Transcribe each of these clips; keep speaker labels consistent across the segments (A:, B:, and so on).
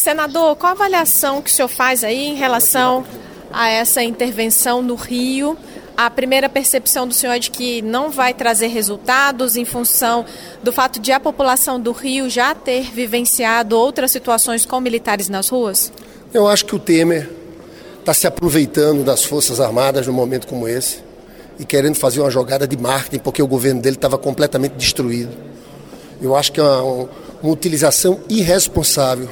A: Senador, qual a avaliação que o senhor faz aí em relação a essa intervenção no Rio? A primeira percepção do senhor é de que não vai trazer resultados em função do fato de a população do Rio já ter vivenciado outras situações com militares nas ruas?
B: Eu acho que o Temer está se aproveitando das Forças Armadas num momento como esse e querendo fazer uma jogada de marketing porque o governo dele estava completamente destruído. Eu acho que é uma utilização irresponsável.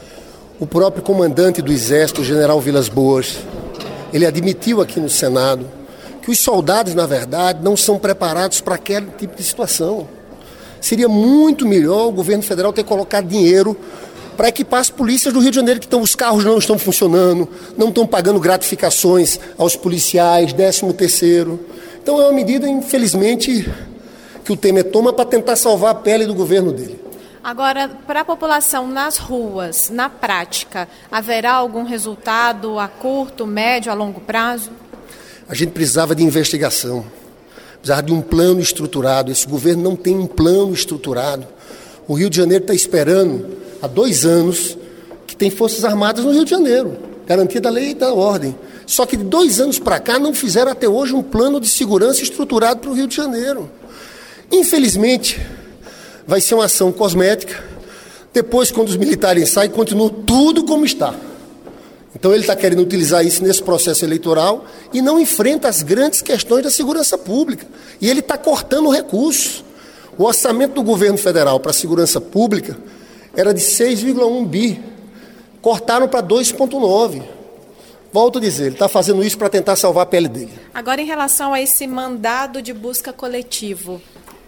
B: O próprio comandante do Exército, o general Vilas Boas, ele admitiu aqui no Senado que os soldados, na verdade, não são preparados para aquele tipo de situação. Seria muito melhor o governo federal ter colocado dinheiro para equipar as polícias do Rio de Janeiro, que os carros não estão funcionando, não estão pagando gratificações aos policiais, 13º. Então é uma medida, infelizmente, que o Temer toma para tentar salvar a pele do governo dele.
A: Agora, para a população nas ruas, na prática, haverá algum resultado a curto, médio, a longo prazo?
B: A gente precisava de investigação, precisava de um plano estruturado. Esse governo não tem um plano estruturado. O Rio de Janeiro está esperando há 2 anos que tem Forças Armadas no Rio de Janeiro, garantia da lei e da ordem. Só que de 2 anos para cá não fizeram até hoje um plano de segurança estruturado para o Rio de Janeiro. Infelizmente, vai ser uma ação cosmética. Depois, quando os militares saem, continua tudo como está. Então ele está querendo utilizar isso nesse processo eleitoral e não enfrenta as grandes questões da segurança pública. E ele está cortando recursos. O orçamento do governo federal para a segurança pública era de 6,1 bi. Cortaram para 2,9. Volto a dizer, ele está fazendo isso para tentar salvar a pele dele.
A: Agora, em relação a esse mandado de busca coletivo.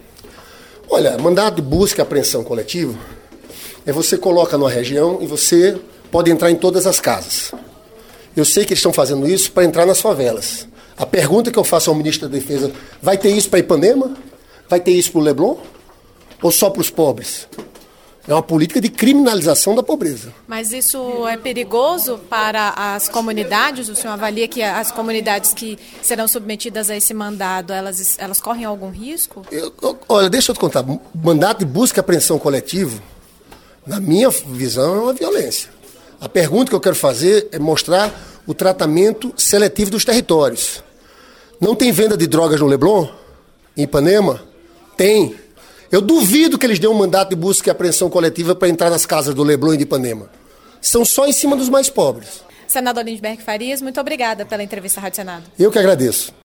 B: Olha, mandado de busca e apreensão coletivo é você coloca numa região e você pode entrar em todas as casas. Eu sei que eles estão fazendo isso para entrar nas favelas. A pergunta que eu faço ao ministro da Defesa, vai ter isso para Ipanema? Vai ter isso para o Leblon? Ou só para os pobres? É uma política de criminalização da pobreza.
A: Mas isso é perigoso para as comunidades? O senhor avalia que as comunidades que serão submetidas a esse mandado, elas correm algum risco?
B: Olha, deixa eu te contar. Mandato de busca e apreensão coletivo, na minha visão, é uma violência. A pergunta que eu quero fazer é mostrar o tratamento seletivo dos territórios. Não tem venda de drogas no Leblon? Em Ipanema? Tem. Eu duvido que eles dêem um mandato de busca e apreensão coletiva para entrar nas casas do Leblon e de Ipanema. São só em cima dos mais pobres.
A: Senador Lindbergh Farias, muito obrigada pela entrevista à Rádio Senado.
B: Eu que agradeço.